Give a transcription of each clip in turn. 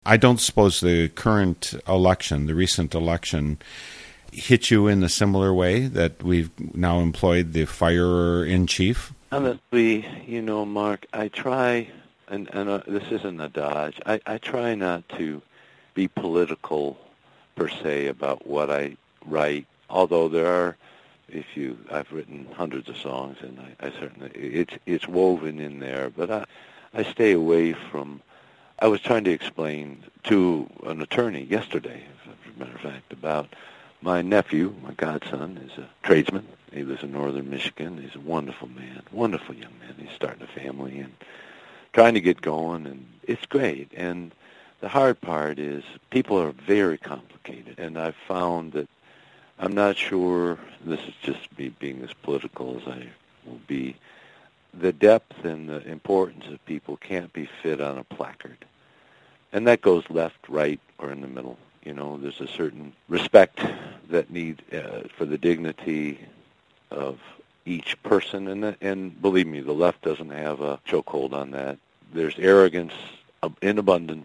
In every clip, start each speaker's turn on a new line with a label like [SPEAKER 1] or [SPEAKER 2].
[SPEAKER 1] I don't suppose the current election, the recent election, hit you in a similar way, that we've now employed the firer-in-chief?
[SPEAKER 2] Honestly, Mark, I try, and this isn't a dodge, I try not to be political per se about what I write, although there are, I've written hundreds of songs, and I certainly, it's woven in there, but I stay away from. I was trying to explain to an attorney yesterday, as a matter of fact, about my nephew, my godson, is a tradesman. He lives in northern Michigan. He's a wonderful man, wonderful young man. He's starting a family and trying to get going, and it's great. And the hard part is people are very complicated, and I've found that I'm not sure, this is just me being as political as I will be, the depth and the importance of people can't be fit on a placard. And that goes left, right, or in the middle. There's a certain respect that need for the dignity of each person, and believe me, the left doesn't have a chokehold on that. There's arrogance in abundance.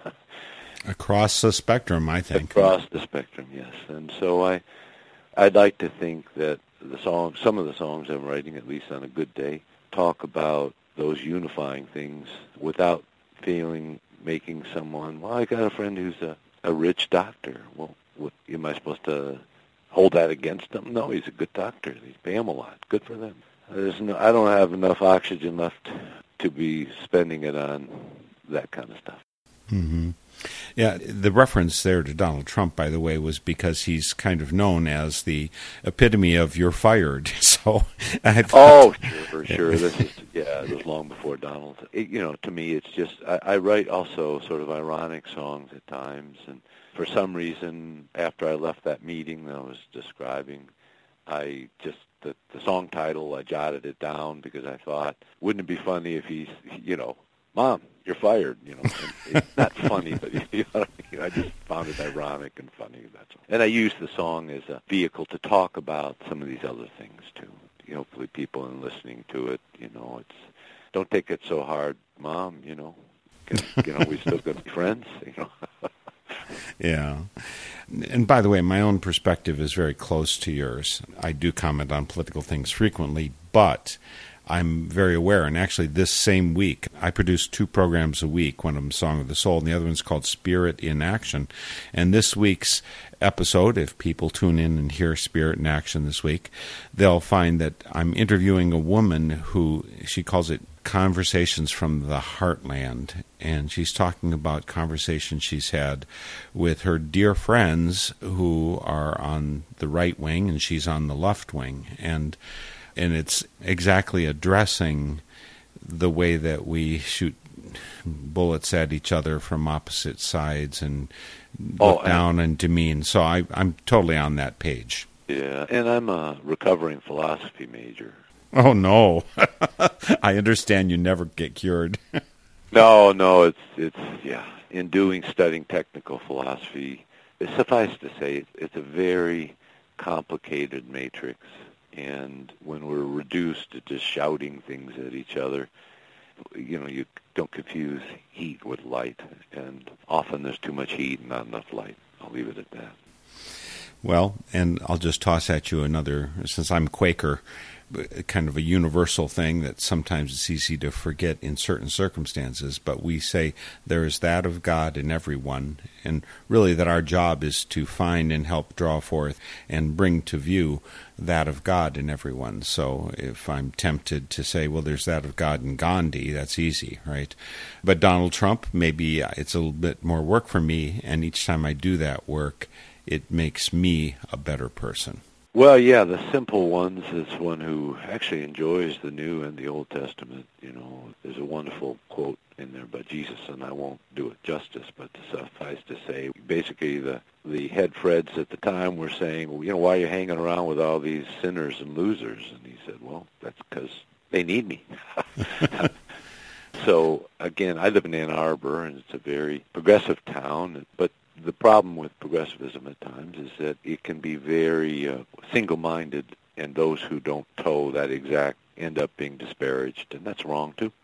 [SPEAKER 1] Across the spectrum, I think.
[SPEAKER 2] Across the spectrum, yes. And so I'd like to think that some of the songs I'm writing, at least on a good day, talk about those unifying things without making someone, well, I got a friend who's a rich doctor. Well, am I supposed to hold that against him? No, he's a good doctor. They pay him a lot. Good for them. I don't have enough oxygen left to be spending it on that kind of stuff.
[SPEAKER 1] Mm-hmm. Yeah, the reference there to Donald Trump, by the way, was because he's kind of known as the epitome of "you're fired." So,
[SPEAKER 2] sure. This was long before Donald. To me, it's just I write also sort of ironic songs at times, and for some reason, after I left that meeting that I was describing, the song title, I jotted it down because I thought, wouldn't it be funny if he's, Mom, you're fired, And it's not funny, but I just found it ironic and funny. That's all. And I used the song as a vehicle to talk about some of these other things too. Hopefully, people in listening to it, it's don't take it so hard, Mom. We still gonna be friends.
[SPEAKER 1] Yeah. And by the way, my own perspective is very close to yours. I do comment on political things frequently, but I'm very aware, and actually this same week, I produce 2 programs a week, one of them Song of the Soul, and the other one's called Spirit in Action. And this week's episode, if people tune in and hear Spirit in Action this week, they'll find that I'm interviewing a woman who, she calls it Conversations from the Heartland, and she's talking about conversations she's had with her dear friends who are on the right wing, and she's on the left wing, and it's exactly addressing the way that we shoot bullets at each other from opposite sides and look down and demean. So I'm totally on that page.
[SPEAKER 2] Yeah, and I'm a recovering philosophy major.
[SPEAKER 1] Oh, no. I understand you never get cured.
[SPEAKER 2] No, it's in studying technical philosophy, suffice to say, it's a very complicated matrix. And when we're reduced to just shouting things at each other, you don't confuse heat with light. And often there's too much heat and not enough light. I'll leave it at that.
[SPEAKER 1] Well, and I'll just toss at you another, since I'm Quaker, kind of a universal thing that sometimes it's easy to forget in certain circumstances, but we say there is that of God in everyone, and really that our job is to find and help draw forth and bring to view that of God in everyone. So if I'm tempted to say, well, there's that of God in Gandhi, that's easy, right? But Donald Trump, maybe it's a little bit more work for me, and each time I do that work, it makes me a better person.
[SPEAKER 2] Well, yeah, the simple ones is one who actually enjoys the New and the Old Testament. There's a wonderful quote in there by Jesus, and I won't do it justice, but suffice to say, basically the head Freds at the time were saying, well, why are you hanging around with all these sinners and losers? And he said, well, that's because they need me. So, again, I live in Ann Arbor, and it's a very progressive town, but the problem with progressivism at times is that it can be very single-minded, and those who don't toe that exact end up being disparaged, and that's wrong too.